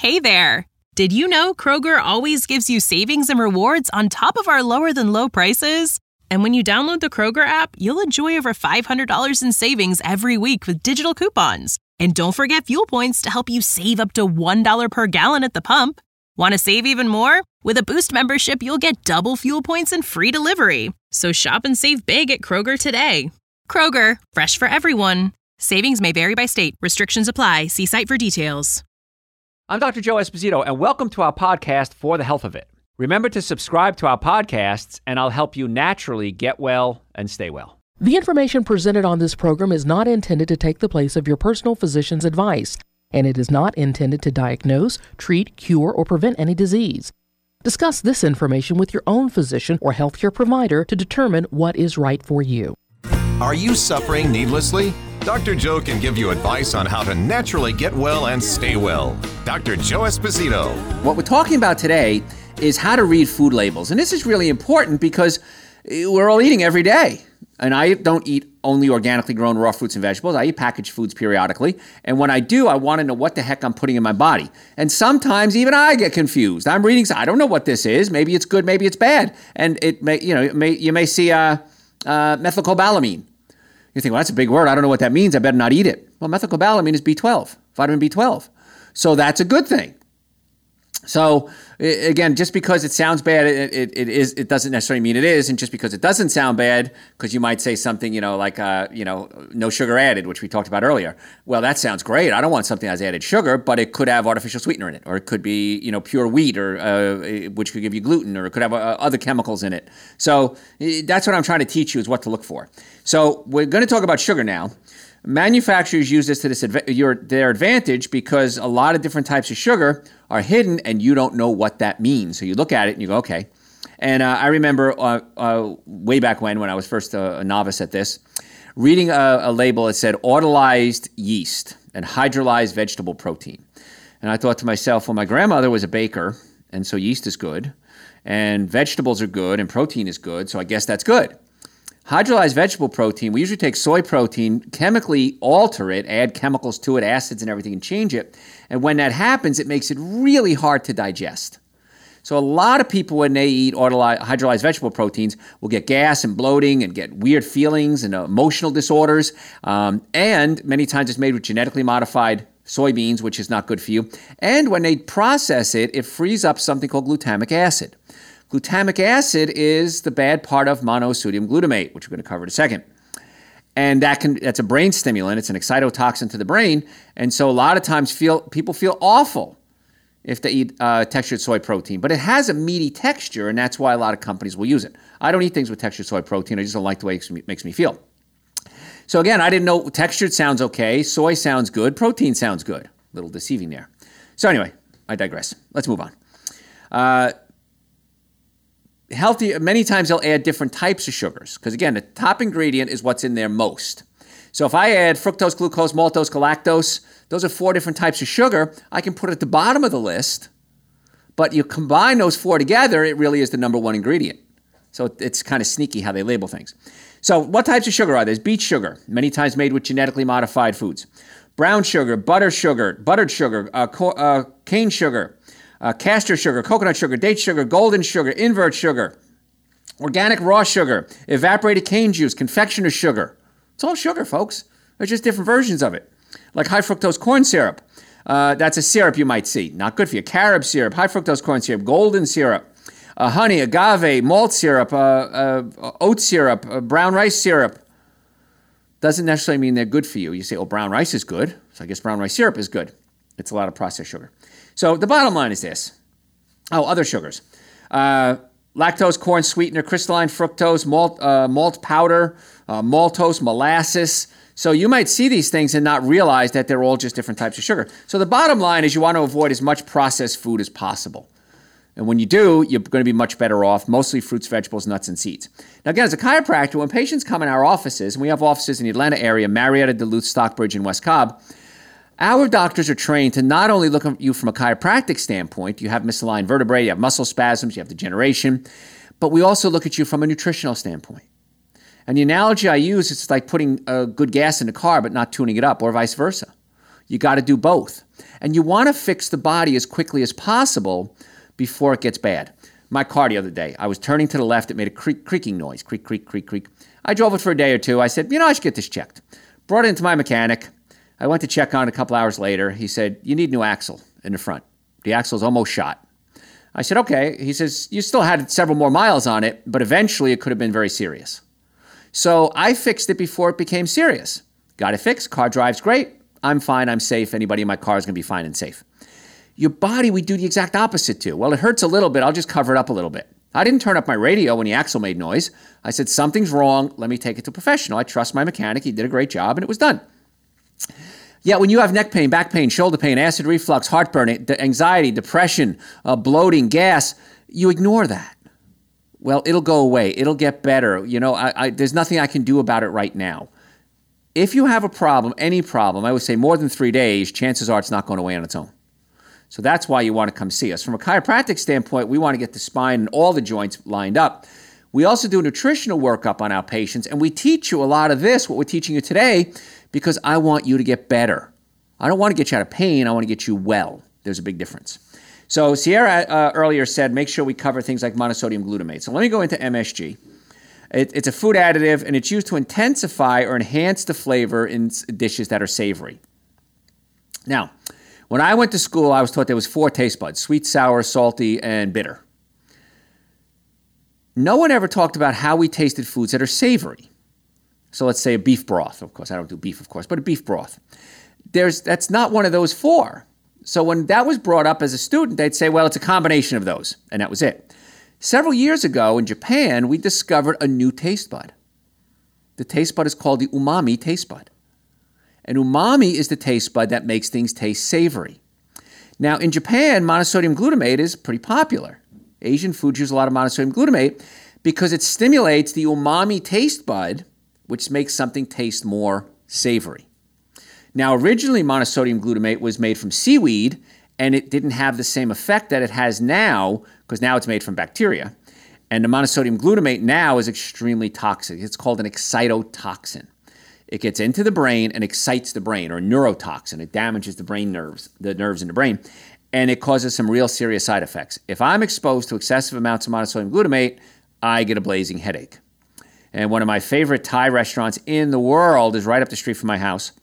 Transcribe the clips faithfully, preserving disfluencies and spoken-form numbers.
Hey there! Did you know Kroger always gives you savings and rewards on top of our lower-than-low prices? And when you download the Kroger app, you'll enjoy over five hundred dollars in savings every week with digital coupons. And don't forget fuel points to help you save up to one dollar per gallon at the pump. Want to save even more? With a Boost membership, you'll get double fuel points and free delivery. So shop and save big at Kroger today. Kroger, fresh for everyone. Savings may vary by state. Restrictions apply. See site for details. I'm Doctor Joe Esposito, and welcome to our podcast, For the Health of It. Remember to subscribe to our podcasts, and I'll help you naturally get well and stay well. The information presented on this program is not intended to take the place of your personal physician's advice, and it is not intended to diagnose, treat, cure, or prevent any disease. Discuss this information with your own physician or healthcare provider to determine what is right for you. Are you suffering needlessly? Doctor Joe can give you advice on how to naturally get well and stay well. Doctor Joe Esposito. What we're talking about today is how to read food labels. And this is really important because we're all eating every day. And I don't eat only organically grown raw fruits and vegetables. I eat packaged foods periodically. And when I do, I want to know what the heck I'm putting in my body. And sometimes even I get confused. I'm reading, I don't know what this is. Maybe it's good, maybe it's bad. And it may, you know, it may, you may see uh, uh, methylcobalamin. You think, well, that's a big word. I don't know what that means. I better not eat it. Well, methylcobalamin is B twelve, vitamin B twelve. So that's a good thing. So again, just because it sounds bad, it, it, it is. It doesn't necessarily mean it is. And just because it doesn't sound bad, because you might say something, you know, like, uh, you know, no sugar added, which we talked about earlier. Well, that sounds great. I don't want something that has added sugar, but it could have artificial sweetener in it, or it could be, you know, pure wheat, or uh, which could give you gluten, or it could have uh, other chemicals in it. So that's what I'm trying to teach you is what to look for. So we're going to talk about sugar now. Manufacturers use this to this adv- your, their advantage because a lot of different types of sugar are hidden and you don't know what that means. So you look at it and you go, okay. And uh, I remember uh, uh, way back when, when I was first a, a novice at this, reading a, a label that said autolyzed yeast and hydrolyzed vegetable protein. And I thought to myself, well, my grandmother was a baker, and so yeast is good, and vegetables are good, and protein is good, so I guess that's good. Hydrolyzed vegetable protein, we usually take soy protein, chemically alter it, add chemicals to it, acids and everything, and change it. And when that happens, it makes it really hard to digest. So a lot of people, when they eat hydrolyzed vegetable proteins, will get gas and bloating and get weird feelings and emotional disorders. Um, and many times it's made with genetically modified soybeans, which is not good for you. And when they process it, it frees up something called glutamic acid. Glutamic acid is the bad part of monosodium glutamate, which we're going to cover in a second. And that can that's a brain stimulant. It's an excitotoxin to the brain. And so a lot of times feel people feel awful if they eat uh, textured soy protein. But it has a meaty texture, and that's why a lot of companies will use it. I don't eat things with textured soy protein. I just don't like the way it makes me feel. So again, I didn't know textured sounds okay. Soy sounds good. Protein sounds good. A little deceiving there. So anyway, I digress. Let's move on. Uh, Healthy, many times they'll add different types of sugars because, again, the top ingredient is what's in there most. So if I add fructose, glucose, maltose, galactose, those are four different types of sugar. I can put it at the bottom of the list, but you combine those four together, it really is the number one ingredient. So it's kind of sneaky how they label things. So what types of sugar are there? There's beet sugar, many times made with genetically modified foods. Brown sugar, butter sugar, buttered sugar, uh, co- uh, cane sugar, Uh, castor sugar, coconut sugar, date sugar, golden sugar, invert sugar, organic raw sugar, evaporated cane juice, confectioner's sugar. It's all sugar, folks. There's just different versions of it. Like high fructose corn syrup. Uh, that's a syrup you might see. Not good for you. Carob syrup, high fructose corn syrup, golden syrup, uh, honey, agave, malt syrup, uh, uh, oat syrup, uh, brown rice syrup. Doesn't necessarily mean they're good for you. You say, oh, brown rice is good, so I guess brown rice syrup is good. It's a lot of processed sugar. So the bottom line is this. Oh, other sugars. Uh, lactose, corn sweetener, crystalline fructose, malt, uh, malt powder, uh, maltose, molasses. So you might see these things and not realize that they're all just different types of sugar. So the bottom line is you want to avoid as much processed food as possible. And when you do, you're going to be much better off, mostly fruits, vegetables, nuts, and seeds. Now, again, as a chiropractor, when patients come in our offices, and we have offices in the Atlanta area, Marietta, Duluth, Stockbridge, and West Cobb, our doctors are trained to not only look at you from a chiropractic standpoint, you have misaligned vertebrae, you have muscle spasms, you have degeneration, but we also look at you from a nutritional standpoint. And the analogy I use is like putting uh, good gas in a car but not tuning it up, or vice versa. You got to do both. And you want to fix the body as quickly as possible before it gets bad. My car the other day, I was turning to the left. It made a creak, creaking noise. Creak, creak, creak, creak. I drove it for a day or two. I said, you know, I should get this checked. Brought it into my mechanic. I went to check on it a couple hours later. He said, you need a new axle in the front. The axle's almost shot. I said, okay. He says, you still had several more miles on it, but eventually it could have been very serious. So I fixed it before it became serious. Got it fixed. Car drives great. I'm fine. I'm safe. Anybody in my car is going to be fine and safe. Your body, we do the exact opposite to. Well, it hurts a little bit. I'll just cover it up a little bit. I didn't turn up my radio when the axle made noise. I said, something's wrong. Let me take it to a professional. I trust my mechanic. He did a great job, and it was done. Yet when you have neck pain, back pain, shoulder pain, acid reflux, heartburn, anxiety, depression, uh, bloating, gas, you ignore that. Well, it'll go away. It'll get better. You know, I, I, there's nothing I can do about it right now. If you have a problem, any problem, I would say more than three days, chances are it's not going away on its own. So that's why you want to come see us. From a chiropractic standpoint, we want to get the spine and all the joints lined up. We also do a nutritional workup on our patients, and we teach you a lot of this, what we're teaching you today, because I want you to get better. I don't want to get you out of pain. I want to get you well. There's a big difference. So Sierra uh, earlier said, make sure we cover things like monosodium glutamate. So let me go into M S G. It, it's a food additive, and it's used to intensify or enhance the flavor in dishes that are savory. Now, when I went to school, I was taught there was four taste buds: sweet, sour, salty, and bitter. No one ever talked about how we tasted foods that are savory. So let's say a beef broth. Of course, I don't do beef, of course, but a beef broth. There's that's not one of those four. So when that was brought up as a student, they'd say, well, it's a combination of those, and that was it. Several years ago in Japan, we discovered a new taste bud. The taste bud is called the umami taste bud. And umami is the taste bud that makes things taste savory. Now, in Japan, monosodium glutamate is pretty popular. Asian foods use a lot of monosodium glutamate because it stimulates the umami taste bud, which makes something taste more savory. Now, originally, monosodium glutamate was made from seaweed, and it didn't have the same effect that it has now, because now it's made from bacteria. And the monosodium glutamate now is extremely toxic. It's called an excitotoxin. It gets into the brain and excites the brain, or neurotoxin. It damages the brain nerves, the nerves in the brain, and it causes some real serious side effects. If I'm exposed to excessive amounts of monosodium glutamate, I get a blazing headache. And one of my favorite Thai restaurants in the world is right up the street from my house.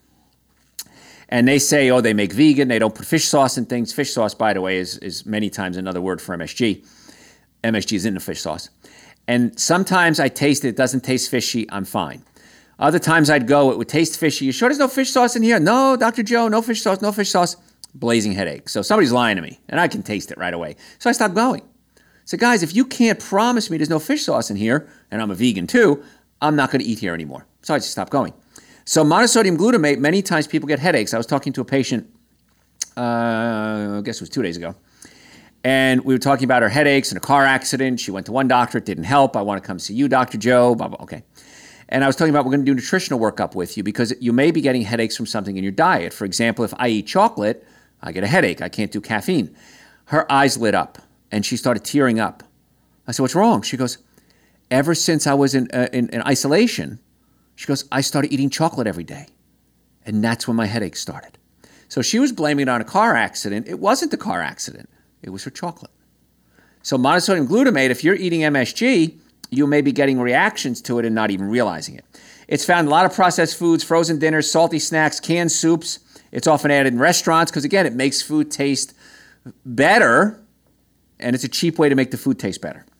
And they say, oh, they make vegan, they don't put fish sauce in things. Fish sauce, by the way, is, is many times another word for M S G. M S G is in the fish sauce. And sometimes I taste it, it doesn't taste fishy, I'm fine. Other times I'd go, it would taste fishy. You sure there's no fish sauce in here? No, Doctor Joe, no fish sauce, no fish sauce. Blazing headache. So somebody's lying to me, and I can taste it right away. So I stopped going. So guys, if you can't promise me there's no fish sauce in here, and I'm a vegan too, I'm not going to eat here anymore. So I just stopped going. So monosodium glutamate, many times people get headaches. I was talking to a patient, uh, I guess it was two days ago, and we were talking about her headaches and a car accident. She went to one doctor, it didn't help. I want to come see you, Doctor Joe, blah, blah, okay. And I was talking about we're going to do nutritional workup with you because you may be getting headaches from something in your diet. For example, if I eat chocolate, I get a headache. I can't do caffeine. Her eyes lit up, and she started tearing up. I said, what's wrong? She goes, ever since I was in, uh, in, in isolation, she goes, I started eating chocolate every day. And that's when my headache started. So she was blaming it on a car accident. It wasn't the car accident. It was her chocolate. So monosodium glutamate, if you're eating M S G, you may be getting reactions to it and not even realizing it. It's found in a lot of processed foods, frozen dinners, salty snacks, canned soups. It's often added in restaurants because, again, it makes food taste better, and it's a cheap way to make the food taste better.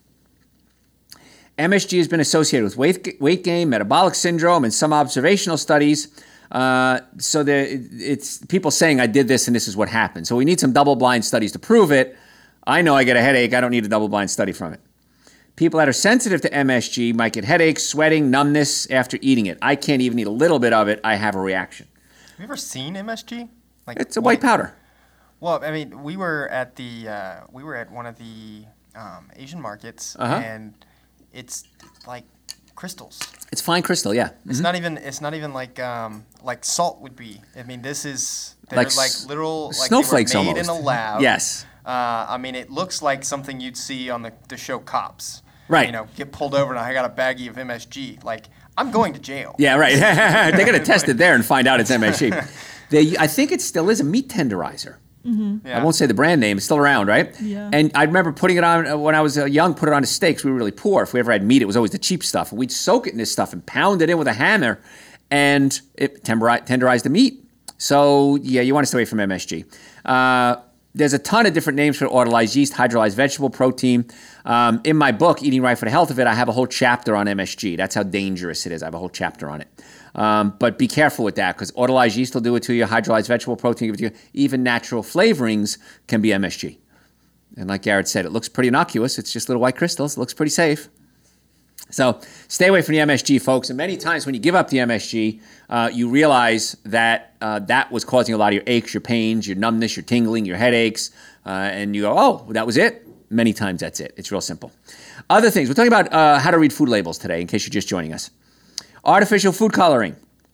M S G has been associated with weight, weight gain, metabolic syndrome, and some observational studies. Uh, so there, it's people saying, I did this and this is what happened. So we need some double-blind studies to prove it. I know I get a headache. I don't need a double-blind study from it. People that are sensitive to M S G might get headaches, sweating, numbness after eating it. I can't even eat a little bit of it. I have a reaction. Have you ever seen M S G? Like it's a white powder. Well, I mean, we were at the uh, we were at one of the um, Asian markets, uh-huh. and it's like crystals. It's fine crystal, yeah. It's mm-hmm. not even. It's not even like um, like salt would be. I mean, this is they're like, like literal like snowflakes they were made almost. in a lab. Yes. Uh, I mean, it looks like something you'd see on the, the show Cops. Right. You know, get pulled over and I got a baggie of M S G. Like, I'm going to jail. Yeah, right. They're going to test it there and find out it's M S G. They, I think it still is a meat tenderizer. Mm-hmm. Yeah. I won't say the brand name. It's still around, right? Yeah. And I remember putting it on uh, when I was uh, young, put it on to steaks. We were really poor. If we ever had meat, it was always the cheap stuff. We'd soak it in this stuff and pound it in with a hammer, and it tenderi- tenderized the meat. So, yeah, you want to stay away from M S G. Uh, there's a ton of different names for autolyzed yeast, hydrolyzed vegetable protein. Um, in my book, Eating Right for the Health of It, I have a whole chapter on M S G. That's how dangerous it is. I have a whole chapter on it. Um, but be careful with that, because autolyzed yeast will do it to you, hydrolyzed vegetable protein will give it to you. Even natural flavorings can be M S G. And like Garrett said, it looks pretty innocuous. It's just little white crystals. It looks pretty safe. So stay away from the M S G, folks. And many times when you give up the M S G, uh, you realize that uh, that was causing a lot of your aches, your pains, your numbness, your tingling, your headaches. Uh, and you go, oh, that was it? Many times that's it. It's real simple. Other things. We're talking about uh, how to read food labels today, in case you're just joining us. Artificial food coloring.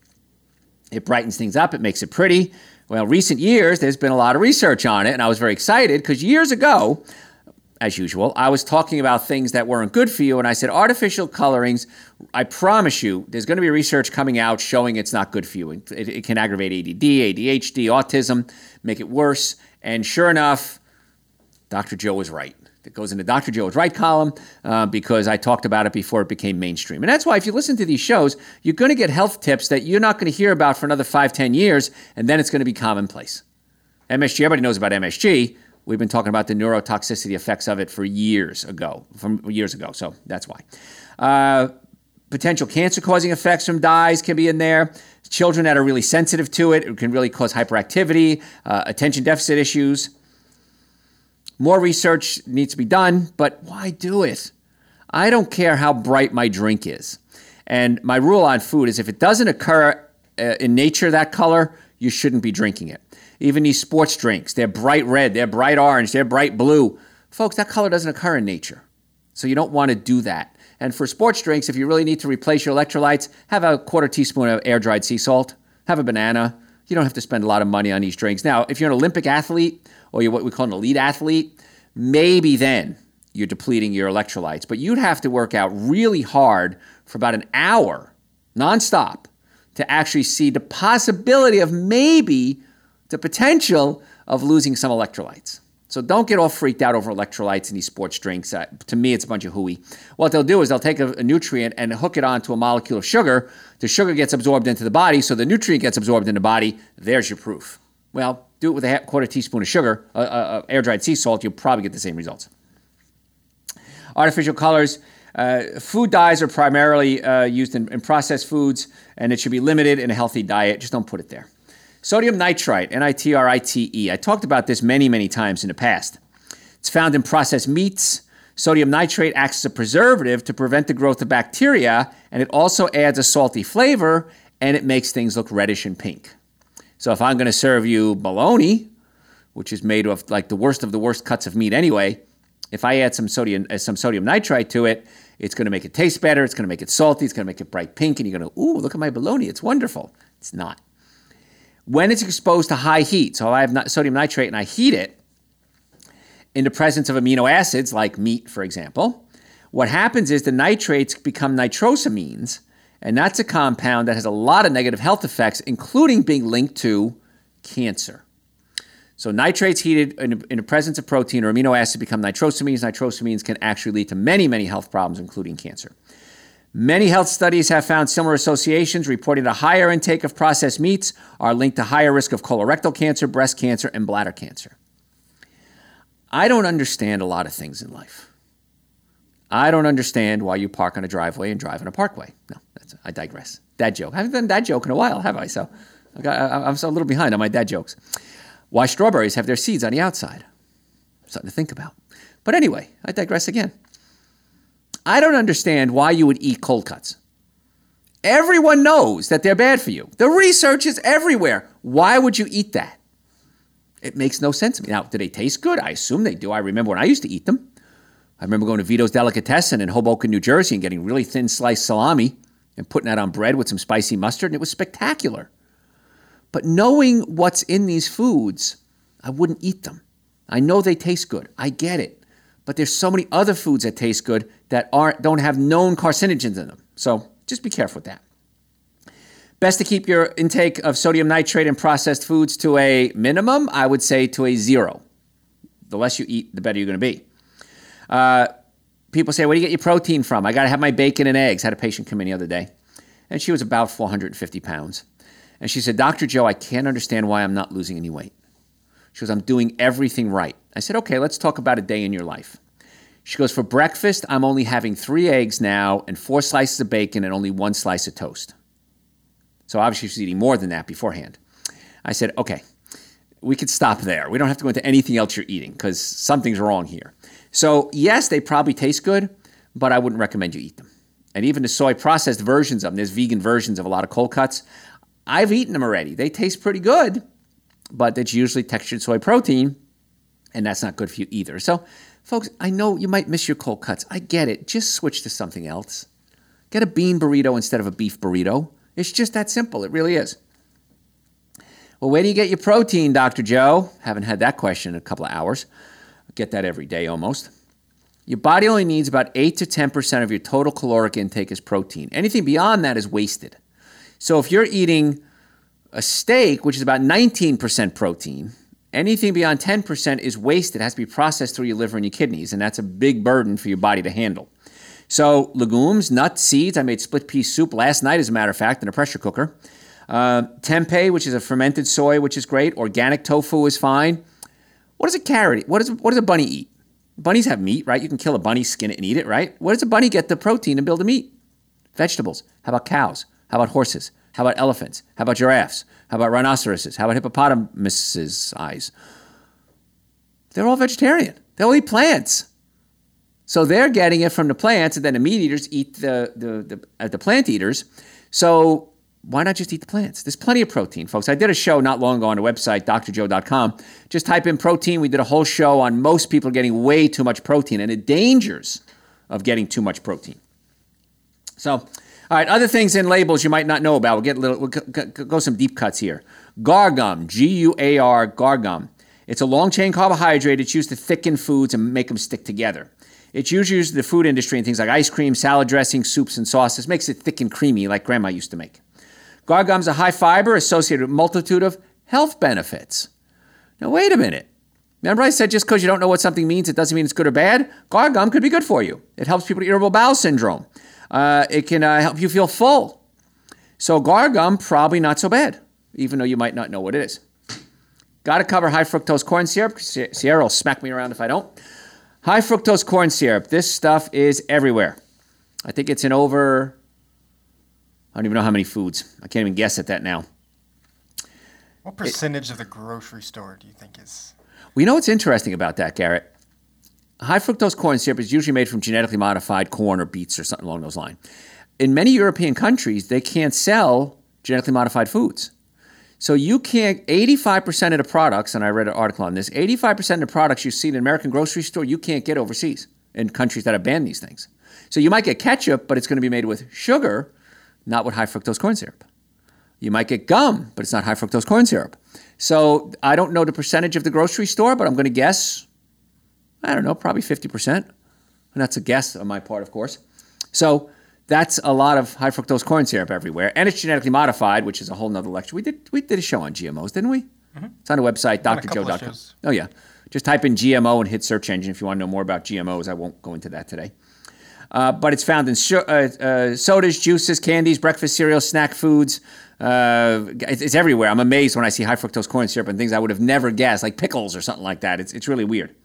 It brightens things up. It makes it pretty. Well, recent years, there's been a lot of research on it, and I was very excited because years ago, as usual, I was talking about things that weren't good for you, and I said, artificial colorings, I promise you, there's going to be research coming out showing it's not good for you. It, it can aggravate A D D, A D H D, autism, make it worse, and sure enough, Doctor Joe was right. It goes in the Doctor Joe's Right column uh, because I talked about it before it became mainstream. And that's why if you listen to these shows, you're going to get health tips that you're not going to hear about for another five, ten years, and then it's going to be commonplace. M S G, everybody knows about M S G. We've been talking about the neurotoxicity effects of it for years ago, from years ago, so that's why. Uh, potential cancer-causing effects from dyes can be in there. Children that are really sensitive to it, it can really cause hyperactivity, uh, attention deficit issues. More research needs to be done, but why do it? I don't care how bright my drink is. And my rule on food is if it doesn't occur uh, in nature, that color, you shouldn't be drinking it. Even these sports drinks, they're bright red, they're bright orange, they're bright blue. Folks, that color doesn't occur in nature. So you don't want to do that. And for sports drinks, if you really need to replace your electrolytes, have a quarter teaspoon of air-dried sea salt, have a banana. You don't have to spend a lot of money on these drinks. Now, if you're an Olympic athlete or you're what we call an elite athlete, maybe then you're depleting your electrolytes. But you'd have to work out really hard for about an hour, nonstop, to actually see the possibility of maybe the potential of losing some electrolytes. So don't get all freaked out over electrolytes in these sports drinks. Uh, to me, it's a bunch of hooey. What they'll do is they'll take a, a nutrient and hook it onto a molecule of sugar. The sugar gets absorbed into the body, so the nutrient gets absorbed in the body. There's your proof. Well, do it with a quarter teaspoon of sugar, uh, uh, air-dried sea salt, you'll probably get the same results. Artificial colors. Uh, food dyes are primarily uh, used in, in processed foods, and it should be limited in a healthy diet. Just don't put it there. Sodium nitrite, N I T R I T E. I talked about this many, many times in the past. It's found in processed meats. Sodium nitrate acts as a preservative to prevent the growth of bacteria, and it also adds a salty flavor, and it makes things look reddish and pink. So if I'm going to serve you bologna, which is made of like the worst of the worst cuts of meat anyway, if I add some sodium, uh, some sodium nitrite to it, it's going to make it taste better, it's going to make it salty, it's going to make it bright pink, and you're going to, ooh, look at my bologna, it's wonderful. It's not. When it's exposed to high heat, so I have sodium nitrate and I heat it in the presence of amino acids like meat, for example, what happens is the nitrates become nitrosamines, and that's a compound that has a lot of negative health effects, including being linked to cancer. So nitrates heated in, in the presence of protein or amino acid become nitrosamines. Nitrosamines can actually lead to many, many health problems, including cancer. Many health studies have found similar associations, reporting a higher intake of processed meats are linked to higher risk of colorectal cancer, breast cancer, and bladder cancer. I don't understand a lot of things in life. I don't understand why you park on a driveway and drive on a parkway. No, that's, I digress. Dad joke. I haven't done that joke in a while, have I? So I got, I, I'm so a little behind on my dad jokes. Why strawberries have their seeds on the outside? Something to think about. But anyway, I digress again. I don't understand why you would eat cold cuts. Everyone knows that they're bad for you. The research is everywhere. Why would you eat that? It makes no sense to me. Now, do they taste good? I assume they do. I remember when I used to eat them. I remember going to Vito's Delicatessen in Hoboken, New Jersey, and getting really thin sliced salami and putting that on bread with some spicy mustard, and it was spectacular. But knowing what's in these foods, I wouldn't eat them. I know they taste good. I get it. But there's so many other foods that taste good that aren't don't have known carcinogens in them. So just be careful with that. Best to keep your intake of sodium nitrate and processed foods to a minimum. I would say to a zero. The less you eat, the better you're going to be. Uh, people say, where do you get your protein from? I got to have my bacon and eggs. I had a patient come in the other day, and she was about four hundred fifty pounds. And she said, Doctor Joe, I can't understand why I'm not losing any weight. She goes, I'm doing everything right. I said, okay, let's talk about a day in your life. She goes, for breakfast, I'm only having three eggs now and four slices of bacon and only one slice of toast. So obviously she's eating more than that beforehand. I said, okay, we could stop there. We don't have to go into anything else you're eating because something's wrong here. So yes, they probably taste good, but I wouldn't recommend you eat them. And even the soy processed versions of them, there's vegan versions of a lot of cold cuts. I've eaten them already. They taste pretty good, but it's usually textured soy protein, and that's not good for you either. So, folks, I know you might miss your cold cuts. I get it. Just switch to something else. Get a bean burrito instead of a beef burrito. It's just that simple. It really is. Well, where do you get your protein, Doctor Joe? Haven't had that question in a couple of hours. I get that every day almost. Your body only needs about eight to ten percent of your total caloric intake as protein. Anything beyond that is wasted. So if you're eating a steak, which is about nineteen percent protein, anything beyond ten percent is wasted. It has to be processed through your liver and your kidneys, and that's a big burden for your body to handle. So legumes, nuts, seeds. I made split pea soup last night, as a matter of fact, in a pressure cooker. Uh, tempeh, which is a fermented soy, which is great. Organic tofu is fine. What does a carrot eat? What does, what does a bunny eat? Bunnies have meat, right? You can kill a bunny, skin it, and eat it, right? Where does a bunny get the protein and build the meat? Vegetables. How about cows? How about horses? How about elephants? How about giraffes? How about rhinoceroses? How about hippopotamuses' eyes? They're all vegetarian. They all eat plants. So they're getting it from the plants, and then the meat eaters eat the, the, the, uh, the plant eaters. So why not just eat the plants? There's plenty of protein, folks. I did a show not long ago on the website, D R joe dot com. Just type in protein. We did a whole show on most people getting way too much protein and the dangers of getting too much protein. So... All right, other things in labels you might not know about. We'll get a little, we'll go, go some deep cuts here. Gar gum, G U A R, gar gum. It's a long-chain carbohydrate. It's used to thicken foods and make them stick together. It's usually used in the food industry in things like ice cream, salad dressing, soups, and sauces. Makes it thick and creamy like Grandma used to make. Gar gum is a high fiber associated with a multitude of health benefits. Now, wait a minute. Remember I said just because you don't know what something means, it doesn't mean it's good or bad? Gar gum could be good for you. It helps people with irritable bowel syndrome. Uh, it can uh, help you feel full. So gar gum, probably not so bad, even though you might not know what it is. Got to cover high fructose corn syrup. Sierra will smack me around if I don't. High fructose corn syrup. This stuff is everywhere. I think it's in over, I don't even know how many foods. I can't even guess at that now. What percentage it, of the grocery store do you think is? Well, you know what's interesting about that, Garrett? High fructose corn syrup is usually made from genetically modified corn or beets or something along those lines. In many European countries, they can't sell genetically modified foods. So you can't, eighty-five percent of the products, and I read an article on this, eighty-five percent of the products you see in an American grocery store, you can't get overseas in countries that have banned these things. So you might get ketchup, but it's going to be made with sugar, not with high fructose corn syrup. You might get gum, but it's not high fructose corn syrup. So I don't know the percentage of the grocery store, but I'm going to guess, I don't know, probably fifty percent. And that's a guess on my part, of course. So that's a lot of high fructose corn syrup everywhere. And it's genetically modified, which is a whole nother lecture. We did we did a show on G M Os, didn't we? Mm-hmm. It's on the website, D R joe dot com. Oh, yeah. Just type in G M O and hit search engine if you want to know more about G M Os. I won't go into that today. Uh, but it's found in sh- uh, uh, sodas, juices, candies, breakfast cereals, snack foods. Uh, it's, it's everywhere. I'm amazed when I see high fructose corn syrup and things I would have never guessed, like pickles or something like that. It's it's really weird.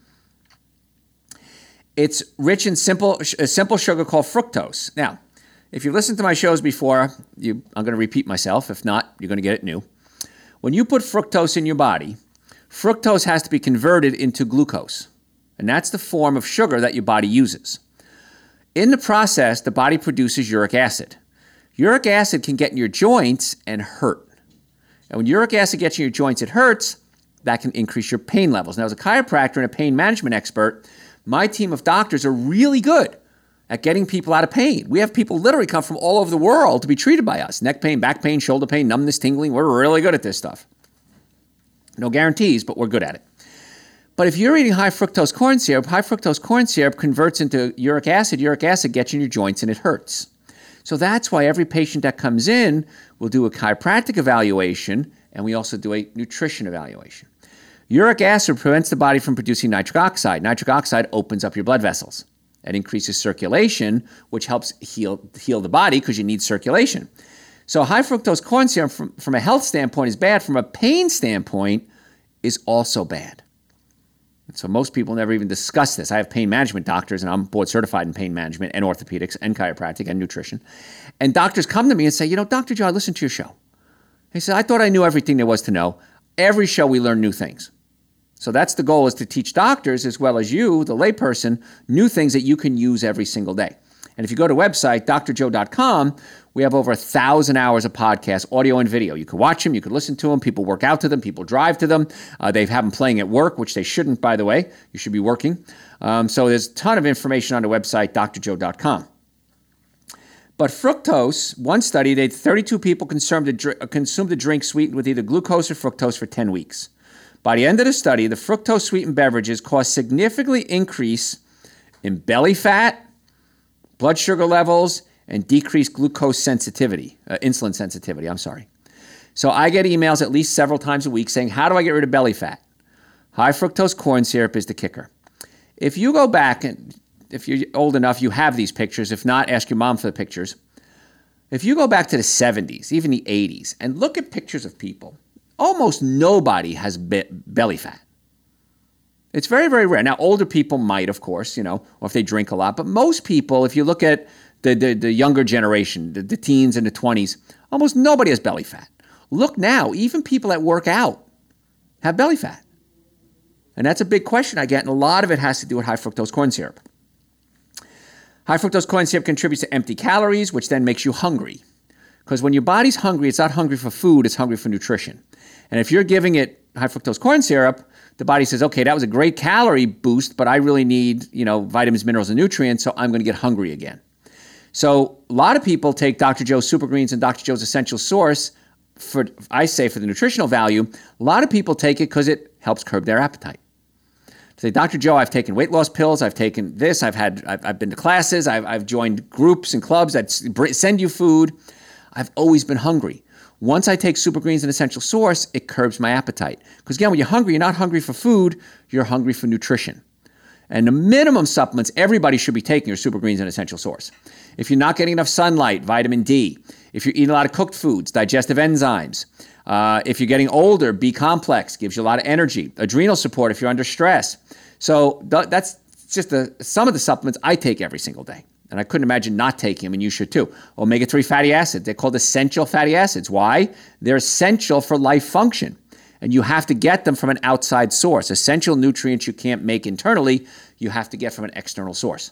It's rich in simple a simple sugar called fructose. Now, if you've listened to my shows before, you, I'm going to repeat myself. If not, you're going to get it new. When you put fructose in your body, fructose has to be converted into glucose. And that's the form of sugar that your body uses. In the process, the body produces uric acid. Uric acid can get in your joints and hurt. And when uric acid gets in your joints, it hurts. That can increase your pain levels. Now, as a chiropractor and a pain management expert, my team of doctors are really good at getting people out of pain. We have people literally come from all over the world to be treated by us. Neck pain, back pain, shoulder pain, numbness, tingling. We're really good at this stuff. No guarantees, but we're good at it. But if you're eating high fructose corn syrup, high fructose corn syrup converts into uric acid. Uric acid gets in your joints and it hurts. So that's why every patient that comes in will do a chiropractic evaluation, and we also do a nutrition evaluation. Uric acid prevents the body from producing nitric oxide. Nitric oxide opens up your blood vessels. It increases circulation, which helps heal, heal the body because you need circulation. So high fructose corn syrup from, from a health standpoint is bad. From a pain standpoint is also bad. And so most people never even discuss this. I have pain management doctors, and I'm board certified in pain management and orthopedics and chiropractic and nutrition. And doctors come to me and say, you know, Doctor Joe, I listened to your show. He said, I thought I knew everything there was to know. Every show we learn new things. So that's the goal, is to teach doctors as well as you, the layperson, new things that you can use every single day. And if you go to the website, D R joe dot com, we have over a thousand hours of podcasts, audio and video. You can watch them, you can listen to them, people work out to them, people drive to them. Uh, they have them playing at work, which they shouldn't, by the way. You should be working. Um, so there's a ton of information on the website, D R joe dot com. But fructose, one study, they thirty-two people consumed a, dr- consumed a drink sweetened with either glucose or fructose for ten weeks. By the end of the study, the fructose-sweetened beverages caused significantly increase in belly fat, blood sugar levels, and decreased glucose sensitivity, uh, insulin sensitivity, I'm sorry. So I get emails at least several times a week saying, how do I get rid of belly fat? High fructose corn syrup is the kicker. If you go back, and if you're old enough, you have these pictures. If not, ask your mom for the pictures. If you go back to the seventies, even the eighties, and look at pictures of people, almost nobody has be- belly fat. It's very, very rare. Now, older people might, of course, you know, or if they drink a lot. But most people, if you look at the the, the younger generation, the, the teens and the twenties, almost nobody has belly fat. Look now, even people that work out have belly fat. And that's a big question I get, and a lot of it has to do with high fructose corn syrup. High fructose corn syrup contributes to empty calories, which then makes you hungry. Because when your body's hungry, it's not hungry for food, it's hungry for nutrition. And if you're giving it high fructose corn syrup, the body says, okay, that was a great calorie boost, but I really need, you know, vitamins, minerals, and nutrients, so I'm going to get hungry again. So a lot of people take Doctor Joe's Super Greens and Doctor Joe's Essential Source for, I say, for the nutritional value. A lot of people take it because it helps curb their appetite. They say, Doctor Joe, I've taken weight loss pills, I've taken this, I've had, I've, I've been to classes, I've, I've joined groups and clubs that send you food. I've always been hungry. Once I take Super Greens and Essential Source, it curbs my appetite. Because again, when you're hungry, you're not hungry for food, you're hungry for nutrition. And the minimum supplements everybody should be taking are Super Greens and Essential Source. If you're not getting enough sunlight, vitamin D. If you're eating a lot of cooked foods, digestive enzymes. Uh, if you're getting older, B-complex gives you a lot of energy. Adrenal support if you're under stress. So th- that's just the, some of the supplements I take every single day. And I couldn't imagine not taking them, and you should too. omega three fatty acids, they're called essential fatty acids. Why? They're essential for life function. And you have to get them from an outside source. Essential nutrients you can't make internally, you have to get from an external source.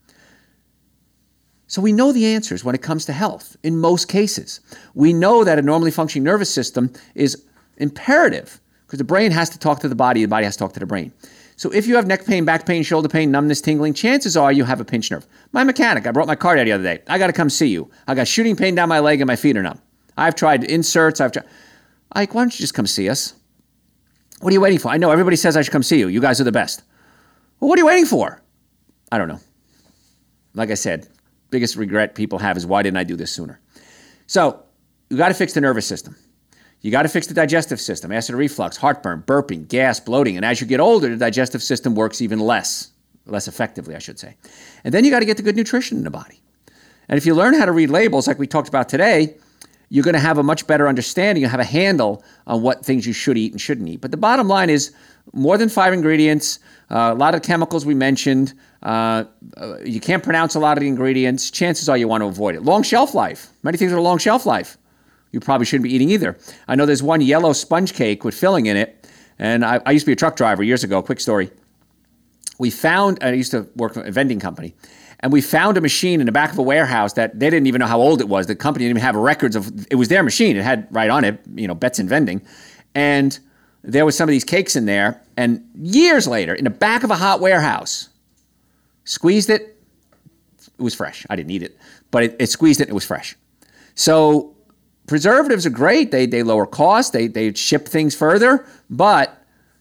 So we know the answers when it comes to health, in most cases. We know that a normally functioning nervous system is imperative, because the brain has to talk to the body, the body has to talk to the brain. So if you have neck pain, back pain, shoulder pain, numbness, tingling, chances are you have a pinched nerve. My mechanic, I brought my car there the other day. I got to come see you. I got shooting pain down my leg and my feet are numb. I've tried inserts. I've tried. Ike, why don't you just come see us? What are you waiting for? I know everybody says I should come see you. You guys are the best. Well, what are you waiting for? I don't know. Like I said, biggest regret people have is, why didn't I do this sooner? So you got to fix the nervous system. You got to fix the digestive system, acid reflux, heartburn, burping, gas, bloating. And as you get older, the digestive system works even less, less effectively, I should say. And then you got to get the good nutrition in the body. And if you learn how to read labels like we talked about today, you're going to have a much better understanding. You have a handle on what things you should eat and shouldn't eat. But the bottom line is more than five ingredients, uh, a lot of chemicals we mentioned. Uh, uh, you can't pronounce a lot of the ingredients. Chances are you want to avoid it. Long shelf life. Many things are long shelf life. You probably shouldn't be eating either. I know there's one yellow sponge cake with filling in it. And I, I used to be a truck driver years ago. Quick story. We found, I used to work for a vending company, and we found a machine in the back of a warehouse that they didn't even know how old it was. The company didn't even have records of, it was their machine. It had right on it, you know, Betts and Vending. And there was some of these cakes in there. And years later, in the back of a hot warehouse, squeezed it. It was fresh. I didn't eat it, but it, it squeezed it and it was fresh. So preservatives are great. They they lower costs. They they ship things further, but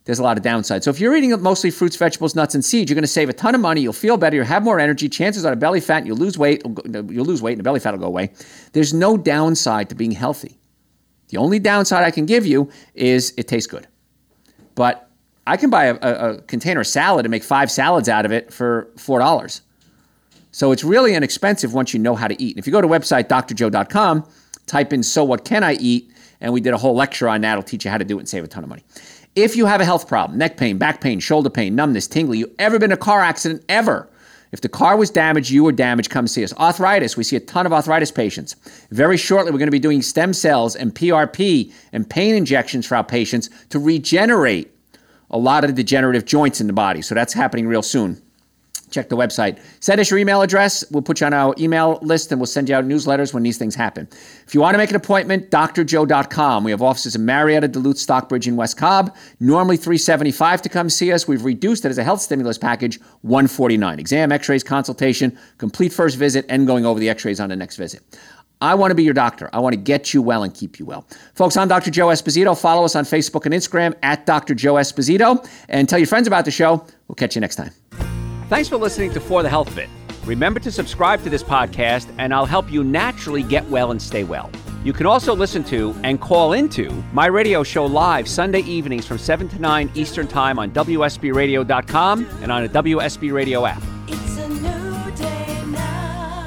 there's a lot of downside. So if you're eating mostly fruits, vegetables, nuts, and seeds, you're going to save a ton of money. You'll feel better. You'll have more energy. Chances are the belly fat, you'll lose weight. You'll lose weight and the belly fat will go away. There's no downside to being healthy. The only downside I can give you is it tastes good. But I can buy a, a, a container of salad and make five salads out of it for four dollars. So it's really inexpensive once you know how to eat. If you go to website, D R joe dot com, type in, so what can I eat? And we did a whole lecture on that. It'll teach you how to do it and save a ton of money. If you have a health problem, neck pain, back pain, shoulder pain, numbness, tingling, you ever been in a car accident, ever? If the car was damaged, you were damaged, come see us. Arthritis, we see a ton of arthritis patients. Very shortly, we're going to be doing stem cells and P R P and pain injections for our patients to regenerate a lot of the degenerative joints in the body. So that's happening real soon. Check the website. Send us your email address. We'll put you on our email list and we'll send you out newsletters when these things happen. If you want to make an appointment, D R joe dot com. We have offices in Marietta, Duluth, Stockbridge, and West Cobb. Normally three hundred seventy-five dollars to come see us. We've reduced it as a health stimulus package, one hundred forty-nine dollars. Exam, x-rays, consultation, complete first visit, and going over the x-rays on the next visit. I want to be your doctor. I want to get you well and keep you well. Folks, I'm Doctor Joe Esposito. Follow us on Facebook and Instagram at Doctor Joe Esposito. And tell your friends about the show. We'll catch you next time. Thanks for listening to For the Health of It. Remember to subscribe to this podcast, and I'll help you naturally get well and stay well. You can also listen to and call into my radio show live Sunday evenings from seven to nine Eastern Time on W S B radio dot com and on a W S B Radio app. It's a new day now.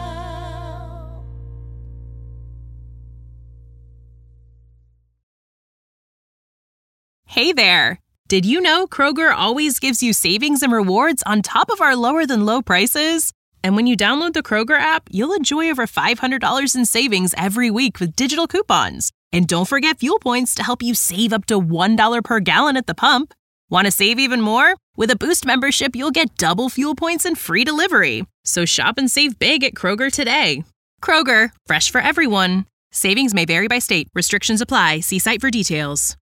Hey there! Did you know Kroger always gives you savings and rewards on top of our lower-than-low prices? And when you download the Kroger app, you'll enjoy over five hundred dollars in savings every week with digital coupons. And don't forget fuel points to help you save up to one dollar per gallon at the pump. Want to save even more? With a Boost membership, you'll get double fuel points and free delivery. So shop and save big at Kroger today. Kroger, fresh for everyone. Savings may vary by state. Restrictions apply. See site for details.